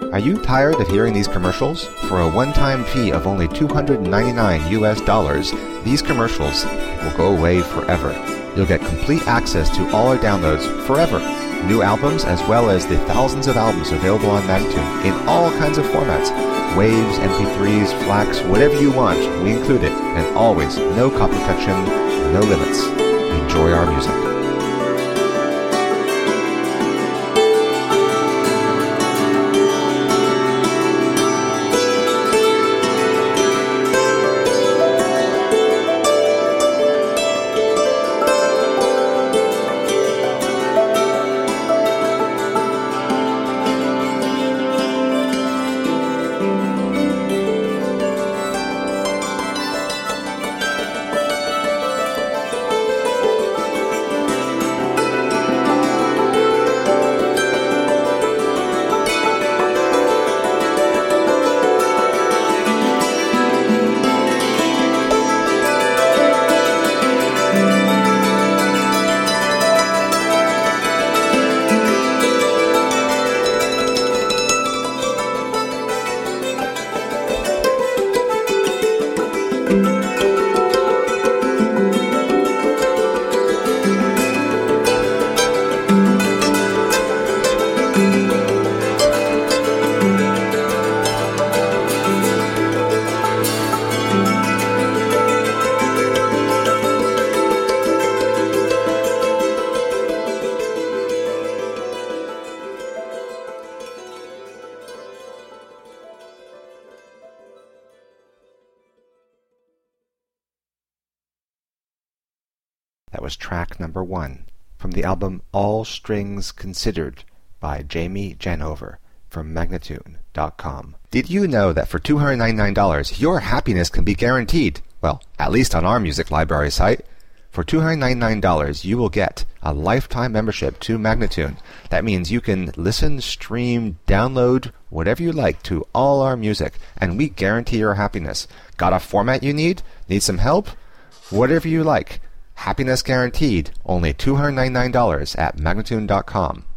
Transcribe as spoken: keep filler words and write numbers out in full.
Are you tired of hearing these commercials? For a one-time fee of only two hundred ninety-nine U S dollars, these commercials will go away forever. You'll get complete access to all our downloads forever. New albums as well as the thousands of albums available on Magnatune in all kinds of formats. Waves, M P threes, FLACs, whatever you want, we include it. And always, no copy protection, no limits. Enjoy our music. That was track number one from the album All Strings Considered by Jamie Janover from Magnatune dot com. Did you know that for two hundred ninety-nine dollars your happiness can be guaranteed? Well, at least on our music library site. For two hundred ninety-nine dollars you will get a lifetime membership to Magnatune. That means you can listen, stream, download, whatever you like to all our music, and we guarantee your happiness. Got a format you need? Need some help? Whatever you like. Happiness guaranteed. Only two hundred ninety-nine dollars at Magnatune dot com.